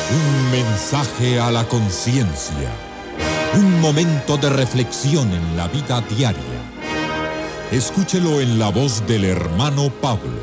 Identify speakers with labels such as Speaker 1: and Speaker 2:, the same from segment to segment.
Speaker 1: Un mensaje a la conciencia. Un momento de reflexión en la vida diaria. Escúchelo en la voz del hermano Pablo.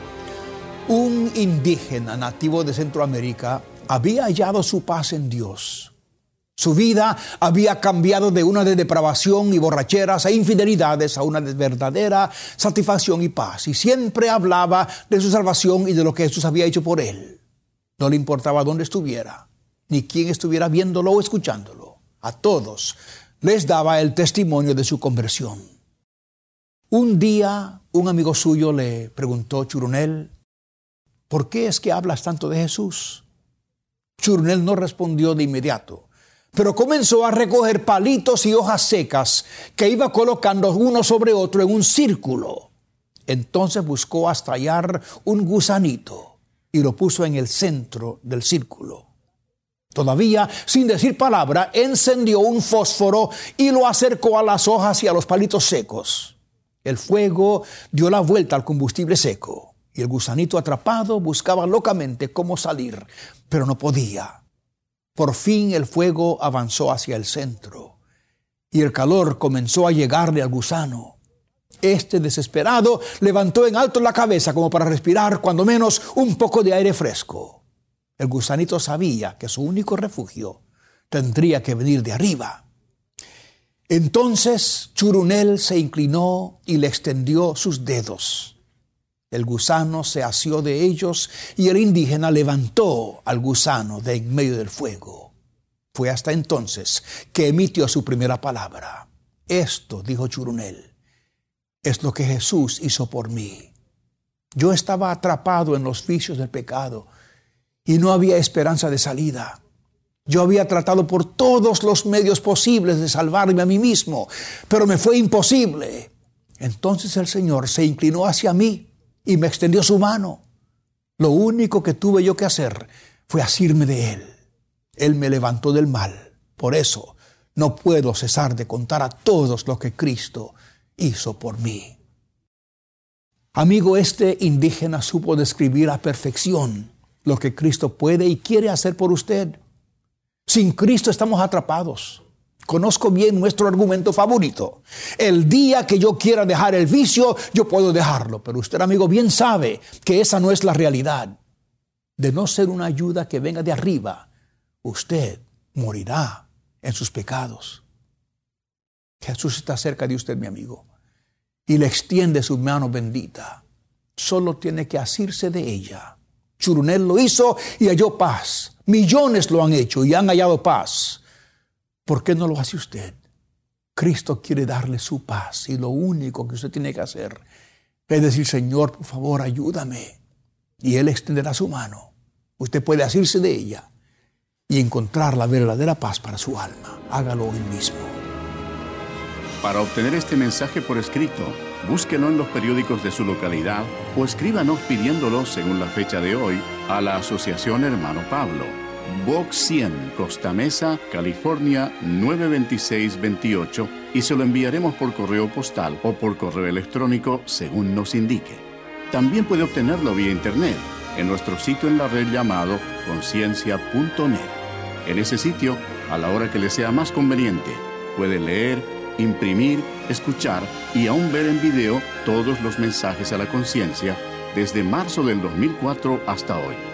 Speaker 2: Un indígena nativo de Centroamérica había hallado su paz en Dios. Su vida había cambiado de una de depravación y borracheras e infidelidades a una de verdadera satisfacción y paz. Y siempre hablaba de su salvación y de lo que Jesús había hecho por él. No le importaba dónde estuviera, ni quién estuviera viéndolo o escuchándolo. A todos les daba el testimonio de su conversión. Un día, un amigo suyo le preguntó: Churunel, ¿por qué es que hablas tanto de Jesús? Churunel no respondió de inmediato, pero comenzó a recoger palitos y hojas secas que iba colocando uno sobre otro en un círculo. Entonces buscó hasta hallar un gusanito y lo puso en el centro del círculo. Todavía, sin decir palabra, encendió un fósforo y lo acercó a las hojas y a los palitos secos. El fuego dio la vuelta al combustible seco y el gusanito atrapado buscaba locamente cómo salir, pero no podía. Por fin el fuego avanzó hacia el centro y el calor comenzó a llegarle al gusano. Este, desesperado, levantó en alto la cabeza como para respirar cuando menos un poco de aire fresco. El gusanito sabía que su único refugio tendría que venir de arriba. Entonces Churunel se inclinó y le extendió sus dedos. El gusano se asió de ellos y el indígena levantó al gusano de en medio del fuego. Fue hasta entonces que emitió su primera palabra. Esto, dijo Churunel, es lo que Jesús hizo por mí. Yo estaba atrapado en los vicios del pecado y no había esperanza de salida. Yo había tratado por todos los medios posibles de salvarme a mí mismo, pero me fue imposible. Entonces el Señor se inclinó hacia mí y me extendió su mano. Lo único que tuve yo que hacer fue asirme de Él. Él me levantó del mal. Por eso no puedo cesar de contar a todos lo que Cristo hizo por mí. Amigo, este indígena supo describir a perfección lo que Cristo puede y quiere hacer por usted. Sin Cristo estamos atrapados. Conozco bien nuestro argumento favorito. El día que yo quiera dejar el vicio, yo puedo dejarlo. Pero usted, amigo, bien sabe que esa no es la realidad. De no ser una ayuda que venga de arriba, usted morirá en sus pecados. Jesús está cerca de usted, mi amigo, y le extiende su mano bendita. Solo tiene que asirse de ella. Churunel lo hizo y halló paz. Millones lo han hecho y han hallado paz. ¿Por qué no lo hace usted? Cristo quiere darle su paz y lo único que usted tiene que hacer es decir: Señor, por favor, ayúdame. Y Él extenderá su mano. Usted puede asirse de ella y encontrar la verdadera paz para su alma. Hágalo hoy mismo.
Speaker 3: Para obtener este mensaje por escrito, búsquelo en los periódicos de su localidad o escríbanos pidiéndolo según la fecha de hoy a la Asociación Hermano Pablo, Box 100, Costa Mesa, California 92628, y se lo enviaremos por correo postal o por correo electrónico según nos indique. También puede obtenerlo vía internet en nuestro sitio en la red llamado conciencia.net. En ese sitio, a la hora que le sea más conveniente, puede leer, imprimir, escuchar y aún ver en video todos los mensajes a la conciencia desde marzo del 2004 hasta hoy.